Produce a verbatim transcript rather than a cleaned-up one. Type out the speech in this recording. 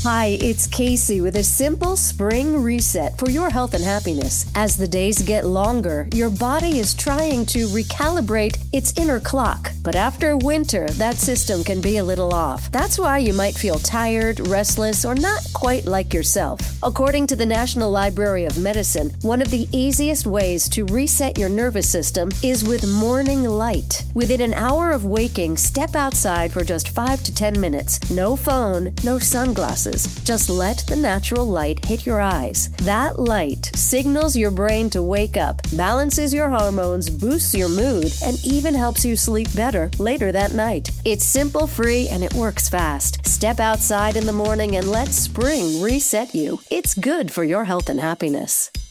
Hi, it's Casey with a simple spring reset for your health and happiness. As the days get longer, your body is trying to recalibrate its inner clock. But after winter, that system can be a little off. That's why you might feel tired, restless, or not quite like yourself. According to the National Library of Medicine, one of the easiest ways to reset your nervous system is with morning light. Within an hour of waking, step outside for just five to ten minutes. No phone, no sunglasses. Just let the natural light hit your eyes. That light signals your brain to wake up, balances your hormones, boosts your mood, and even helps you sleep better later that night. It's simple, free, and it works fast. Step outside in the morning and let spring reset you. It's good for your health and happiness.